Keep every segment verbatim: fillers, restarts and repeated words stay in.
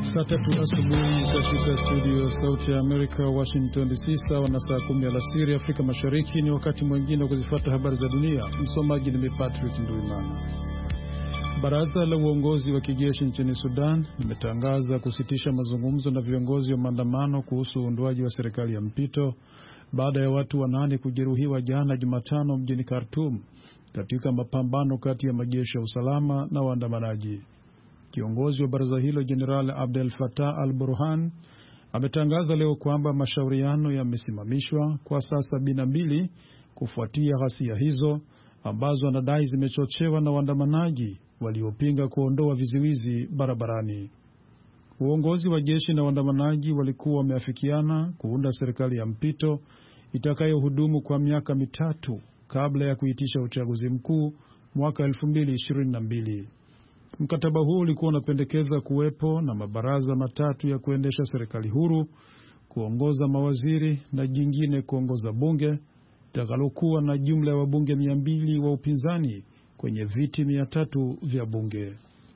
Saa tatu asubuhi katika studio Sauti ya Amerika, Washington D C, sawa na saa kumi alasiri Afrika Mashariki. Ni wakati mwingine wa kuzifuata habari za dunia. Msomaji ni Patrick Nduimana. Baraza la uongozi wa kijeshi nchini Sudan limetangaza kusitisha mazungumzo na viongozi wa maandamano kuhusu uundwaji wa serikali ya mpito baada ya watu wanane kujeruhiwa jana Jumatano mjini Khartoum katika mapambano kati ya majeshi ya usalama na waandamanaji. Kiongozi wa baraza hilo Jenerali Abdel Fattah al-Burhan ametangaza leo kwamba mashauriano yamesimamishwa kwa saa sabini na mbili kufuatia ghasia hizo ambazo anadai zimechochewa na waandamanaji waliopinga kuondoa vizuizi barabarani. Uongozi wa jeshi na waandamanaji walikuwa wameafikiana kuunda serikali ya mpito itakayohudumu kwa miaka mitatu kabla ya kuitisha uchaguzi mkuu mwaka elfu mbili ishirini na mbili. Mkataba huu ulikuwa unapendekeza kuwepo na mabaraza matatu ya kuendesha serikali huru, kuongoza mawaziri na jingine kuongoza bunge, takalokuwa na jumla ya wabunge mia mbili wa upinzani kwenye viti mia tatu vya bunge.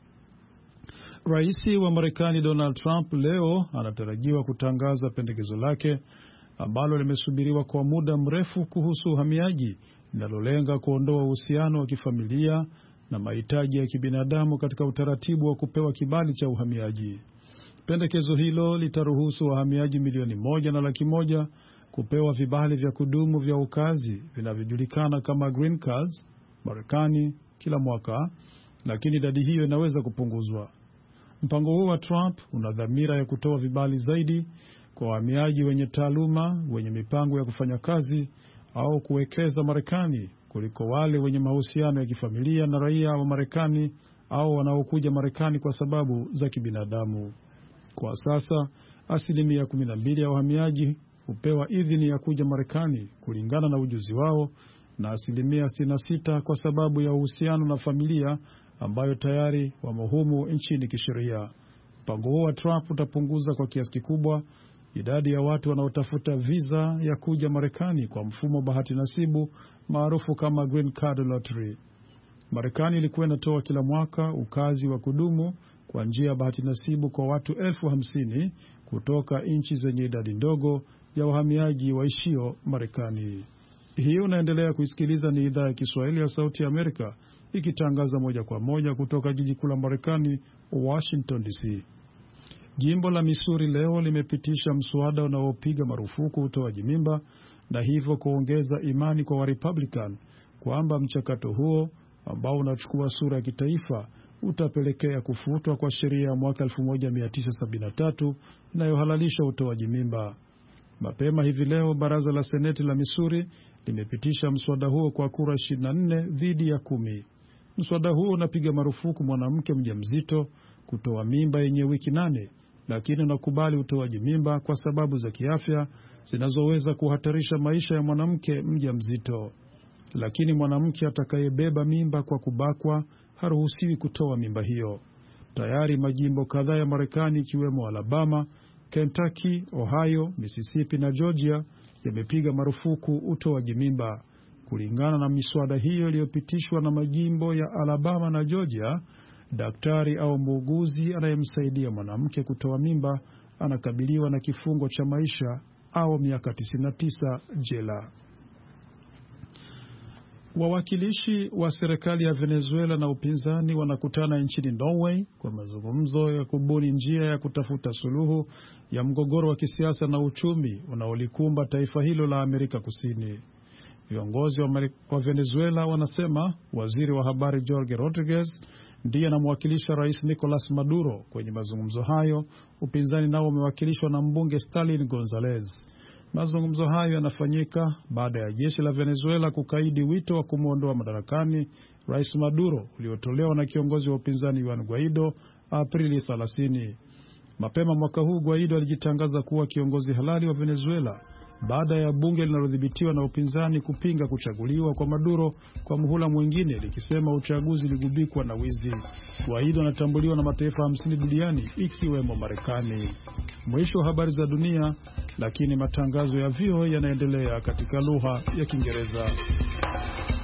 Rais wa Marekani Donald Trump leo anatarajiwa kutangaza pendekezo lake ambalo limesubiriwa kwa muda mrefu kuhusu uhamiaji, linalolenga kuondoa uhusiano wa kifamilia na mahitaji ya kibinadamu katika utaratibu wa kupewa kibali cha uhamiaji. Pendekezo hilo litaruhusu wahamiaji milioni moja na laki moja kupewa vibali vya kudumu vya ukazi vinavyojulikana kama green cards Marekani kila mwaka, lakini idadi hiyo inaweza kupunguzwa. Mpango huu wa Trump una dhamira ya kutoa vibali zaidi kwa wahamiaji wenye taaluma, wenye mipango ya kufanya kazi au kuwekeza Marekani kuliko wale wenye mahusiano ya kifamilia na raia wa Marekani au wanaokuja Marekani kwa sababu za kibinadamu. Kwa sasa, asilimia kumi na mbili ya wahamiaji hupewa idhini ya kuja Marekani kulingana na ujuzi wao, na asilimia sitini na sita kwa sababu ya uhusiano na familia ambayo tayari wamo humu nchini kisheria. Mpango huo wa Trump utapunguza kwa kiasi kikubwa idadi ya watu wanaotafuta visa ya kuja Marekani kwa mfumo bahati nasibu maarufu kama Green Card Lottery. Marekani ilikuwa inatoa kila mwaka ukazi wa kudumu kwa njia ya bahati nasibu kwa watu elfu hamsini kutoka nchi zenye idadi ndogo ya wahamiaji waishio Marekani. Hii unaendelea kuisikiliza, ni idhaa ya Kiswahili ya Sauti ya Amerika ikitangaza moja kwa moja kutoka jiji kuu la Marekani, Washington D C. Jimbo la Missouri leo limepitisha mswada unaopiga marufuku utoaji mimba na hivyo kuongeza imani kwa wa Republican kwamba mchakato huo ambao unachukua sura ya kitaifa utapelekea kufutwa kwa sheria ya mwaka elfu moja mia tisa sabini na tatu inayohalalisha utoaji mimba. Mapema hivi leo baraza la Seneti la Missouri limepitisha mswada huo kwa kura ishirini na nne dhidi ya kumi. Mswada huo unapiga marufuku mwanamke mjamzito kutoa mimba yenye wiki nane, lakini unakubali utoaji mimba kwa sababu za kiafya zinazoweza kuhatarisha maisha ya mwanamke mjamzito. Lakini mwanamke atakayebeba mimba kwa kubakwa haruhusiwi kutoa mimba hiyo. Tayari majimbo kadhaa ya Marekani ikiwemo Alabama, Kentucky, Ohio, Mississippi na Georgia yamepiga marufuku utoaji mimba. Kulingana na miswada hiyo iliyopitishwa na majimbo ya Alabama na Georgia, daktari au muuguzi anayemsaidia mwanamke kutoa mimba anakabiliwa na kifungo cha maisha au miaka tisini na tisa jela. Wawakilishi wa serikali ya Venezuela na upinzani wanakutana nchini Norway kwa mazungumzo ya kubuni njia ya kutafuta suluhu ya mgogoro wa kisiasa na uchumi unaolikumba taifa hilo la Amerika Kusini. Viongozi wa Venezuela wanasema waziri wa habari Jorge Rodriguez ndiye anamwakilisha Rais Nicolas Maduro kwenye mazungumzo hayo. Upinzani nao umewakilishwa na mbunge Stalin Gonzalez. Mazungumzo hayo yanafanyika baada ya jeshi la Venezuela kukaidi wito wa kumuondoa madarakani Rais Maduro uliotolewa na kiongozi wa upinzani Juan Guaido Aprili thelathini. Mapema mwaka huu Guaido alijitangaza kuwa kiongozi halali wa Venezuela baada ya bunge linalodhibitiwa na upinzani kupinga kuchaguliwa kwa Maduro kwa muhula mwingine likisema uchaguzi uligubikwa na wizi. Guaido anatambuliwa na mataifa hamsini duniani ikiwemo Marekani. Mwisho wa habari za dunia, lakini matangazo ya V O A yanaendelea katika lugha ya Kiingereza.